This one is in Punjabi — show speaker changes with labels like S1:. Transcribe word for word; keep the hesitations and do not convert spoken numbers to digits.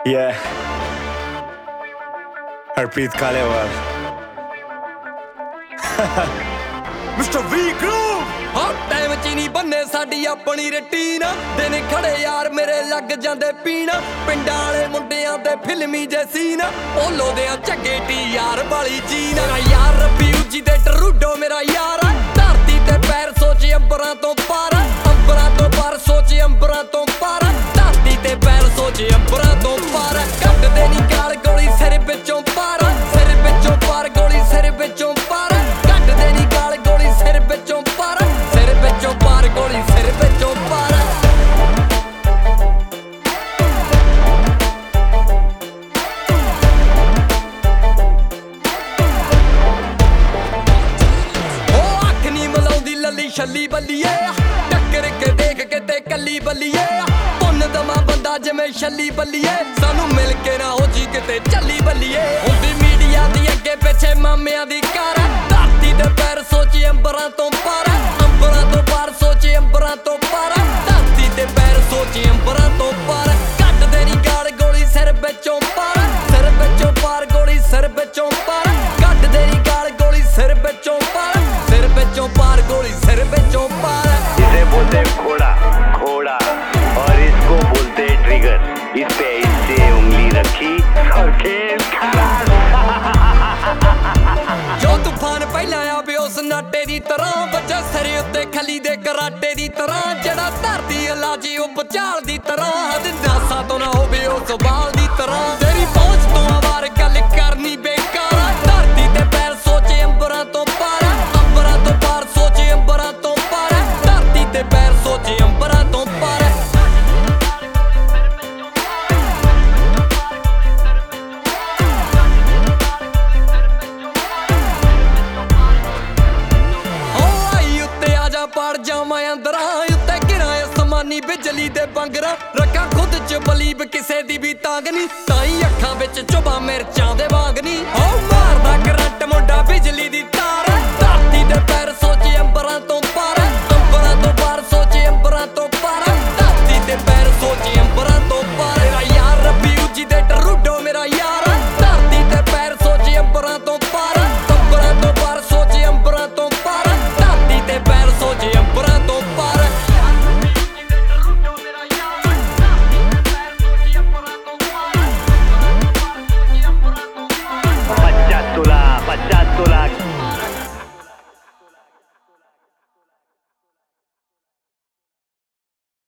S1: Yeah, Harpreet Kalewal.
S2: ਮਿਸਟਰ ਵੀ ਗਰੂਵ
S3: ਹਾਂ ਟਾਈਮ ਚ ਨਹੀਂ ਬੰਨੇ ਸਾਡੀ ਆਪਣੀ ਰੁਟੀਨ ਦਿਨ ਖੜੇ ਯਾਰ ਮੇਰੇ ਲੱਗ ਜਾਂਦੇ ਪੀਣ ਪਿੰਡਾਂ ਵਾਲੇ ਮੁੰਡਿਆਂ ਤੇ ਫਿਲਮੀ ਜੇ ਸੀਨ ਓਲੋ ਦੇ ਝੱਗੇ ਟੀ ਯਾਰ ਵਾਲੀ ਜੀਨ ਮੇਰਾ ਯਾਰ ਰੱਬੀ ਉੱਚੀ ਤੇ ਟਰੂਡੋ ਮੇਰਾ ਯਾਰ ਧਰਤੀ ਤੇ ਪੈਰ ਸੋਚ ਅੰਬਰਾਂ ਤੋਂ ਪਾਰ ਅੰਬਰਾਂ ਤੋਂ ਪਾਰ ਸੋਚ ਅੰਬਰਾਂ ਤੋਂ ਪਾਰ ਧਰਤੀ ਤੇ ਪੈਰ ਸੋਚ ਅੰਬਰਾਂ ਤੋਂ ਪਾਰ ਕੱਢਦੇ ਨਹੀਂ ਗਾਲ ਗੋਲੀ ਸਿਰ ਵਿੱਚੋਂ ਪਾਰ ਸਿਰ ਵਿੱਚੋਂ ਪਾਰ ਗੋਲੀ ਸਿਰ ਵਿੱਚੋਂ ਪਾਰ ਕੱਢਦੇ ਨਹੀਂ ਗਾਲ ਗੋਲੀ ਸਿਰ ਵਿੱਚੋਂ ਪਾਰ ਸਿਰ ਵਿੱਚੋਂ ਪਾਰ ਗੋਲੀ ਸਿਰ ਵਿੱਚੋਂ ਪਾਰ ਉਹ ਅੱਖ ਨਹੀਂ ਮਲਾਉਂਦੀ ਲੱਲੀ ਛੱਲੀ ਬੱਲੀਏ ਟੱਕਰ ਕੇ ਦੇਖ ਕੇ ਤੇ ਕੱਲੀ ਬੱਲੀਏ ਪੁੰਨ ਦਮਾ ਬੰਦਾ ਜਿਵੇਂ ਛੱਲੀ ਬੱਲੀਏ ਸਾਨੂੰ ਮਿਲ ਕੇ ਨਾ ਹੋ ਜੀ ਕਿਤੇ ਚੱਲੀ ਬੱਲੀਏ ਹੁੰਦੀ ਮੀਡੀਆ ਦੀ ਅੱਗੇ ਪਿੱਛੇ ਮਾਮਿਆਂ ਦੀ ਕਾਰ ਧਰਤੀ ਦੇ ਪੈਰ ਸੋਚੀ ਅੰਬਰਾਂ ਤੋਂ ਪਾਰ ਅੰਬਰਾਂ ਤੋਂ ਪਾਰ ਸੋਚੀ ਅੰਬਰਾਂ ਤੋਂ ਪਾਰ ਧਰਤੀ ਦੇ ਪੈਰ ਸੋਚੀ ਅੰਬਰਾਂ ਤੋਂ ਪਾਰ ਕੱਢਦੇ ਨਹੀਂ ਗਾਲ ਗੋਲੀ ਸਿਰ ਵਿੱਚੋਂ ਪਾਰ ਸਿਰ ਵਿੱਚੋਂ ਪਾਰ ਗੋਲੀ ਸਿਰ ਵਿੱਚੋਂ ਪਾਰ ਕੱਢਦੇ ਨਹੀਂ ਗਾਲ ਗੋਲੀ ਸਿਰ ਵਿੱਚੋਂ ਪਾਰ ਸਿਰ ਵਿੱਚੋਂ ਪਾਰ ਗੋਲੀ ਸਿਰ ਵਿੱਚੋਂ ਪਾਰ
S1: इसे बोलते घोड़ा घोड़ा और इसको बोलते ट्रिगर। इस पे इससे उंगली रखी और खेल खड़ा।
S3: ਜੋ ਤੂਫਾਨ ਪਹਿਲਾਂ ਆਵੇ ਉਸ ਨਾਟੇ ਦੀ ਤਰ੍ਹਾਂ ਬੱਚਾ ਸਿਰ ਉੱਤੇ ਖਲੀ ਦੇ ਕਰਾਟੇ ਦੀ ਤਰ੍ਹਾਂ ਜਿਹੜਾ ਧਰਤੀ ਇਲਾਜੀ ਉਹ ਬਚਾਲ ਦੀ ਤਰ੍ਹਾਂ ਦਿਨਾਸਾ ਤੋਂ ਨਾ ਹੋਵੇ ਉਹ ਸਵਾਲ ਦੀ ਤਰ੍ਹਾਂ ਤੇਰੀ ਪਹੁੰਚ ਤੋਂ ਆਵਾਰ ਗੱਲ ਕਰਨੀ ਬੇਕਾਰ ਧਰਤੀ ਤੇ ਪੈਰ ਸੋਚੇ ਅੰਬਰਾਂ ਤੋਂ ਪਾਰ ਅੰਬਰਾਂ ਤੋਂ ਪਾਰ ਸੋਚੇ ਅੰਬਰਾਂ ਤੋਂ ਪਾਰ ਧਰਤੀ ਤੇ ਪੈਰ ਸੋਚੇ ਅੰਬਰਾਂ ਤੋਂ ਪਾਰ ਪਾੜ ਜਾਵਾਂ ਅੰਦਰਾਂ ਉੱਤੇ ਗਿਰਾਂ ਅਸਮਾਨੀ ਬਿਜਲੀ ਦੇ ਬੰਗਰਾਂ ਰੱਖਾਂ ਖੁਦ ਚ ਬਲੀਬ ਕਿਸੇ ਦੀ ਵੀ ਤਾਂਗ ਨਹੀਂ ਤਾਂ ਹੀ ਅੱਖਾਂ ਵਿੱਚ ਚੁਭਾ ਮਿਰਚਾਂ ਦੇ ਵਾਂਗ ਨਹੀਂ ਹੋ ਮਾਰਦਾ ਕਰੰਟ ਮੁੰਡਾ ਬਿਜਲੀ ਦੀ ਤਾਰ ਧਰਤੀ ਦੇ ਪੈਰ ਸੋਚੇ ਅੰਬਰਾਂ ਤੋਂ